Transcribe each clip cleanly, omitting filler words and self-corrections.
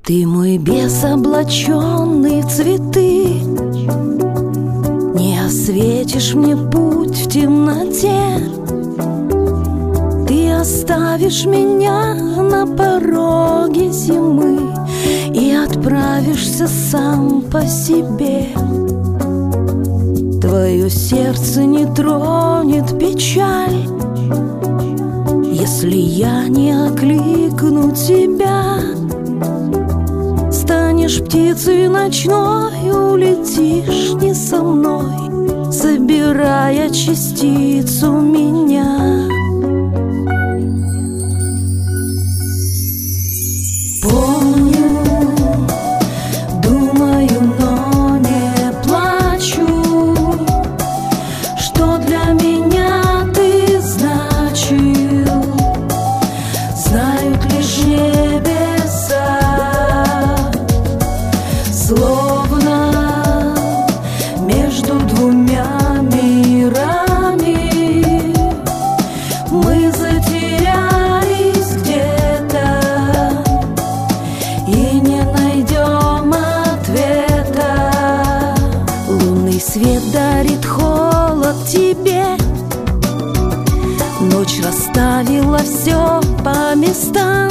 Ты мой бес, облаченный в цветы, не осветишь мне путь в темноте. Ты оставишь меня на пороге зимы и отправишься сам по себе. Твое сердце не тронет печаль, если я не окликну тебя. Станешь птицей ночной, улетишь не со мной, собирая частицу меня. Помню, думаю, но не плачу, что для меня ты значил. Знают лишь небеса, словно между двумя мирами мы затерялись где-то и не найдем ответа. Лунный свет дарит холод тебе, ночь расставила все по местам.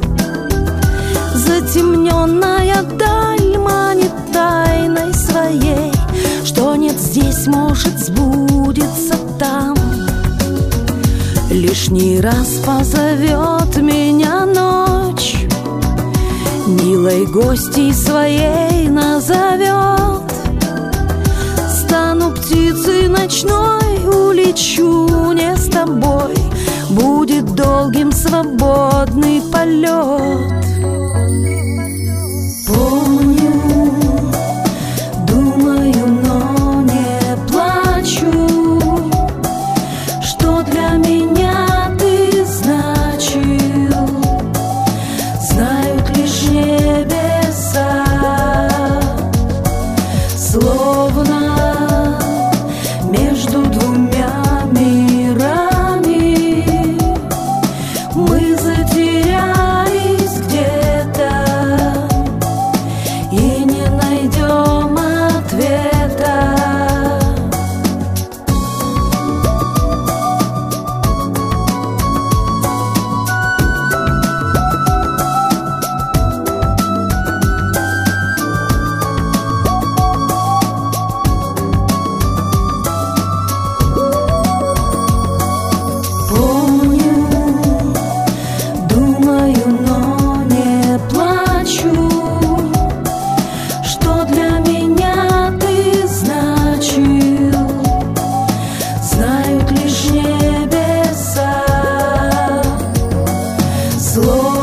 Затемненная даль манит тайной своей, что нет здесь, может сбудется там. Лишний раз позовет меня ночь, милой гостьей своей назовет. Стану птицей ночной, улечу не с тобой, будет долгим свободный полет. Помню, думаю, но не плачу, что для меня ты значил. Знают лишь небеса, словно между двумя мирами мы затерялись где-то и не найдем ответа. Помню, думаю, но не плачу, что для меня ты значил. Знают лишь небеса, словно